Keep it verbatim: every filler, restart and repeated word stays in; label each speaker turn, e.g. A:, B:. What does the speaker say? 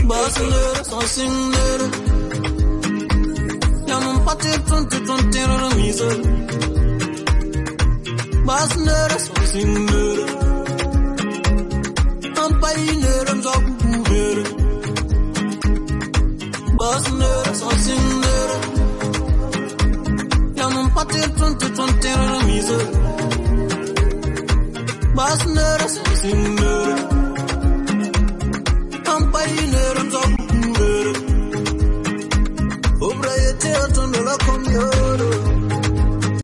A: Basnere, sansinere. Yamam pati tunti tunti remise. Basnere, sansinere. Ampainere, mzakubere. Basnere, sansinere. Yamam pati tunti tunti remise. Basnere, sansinere.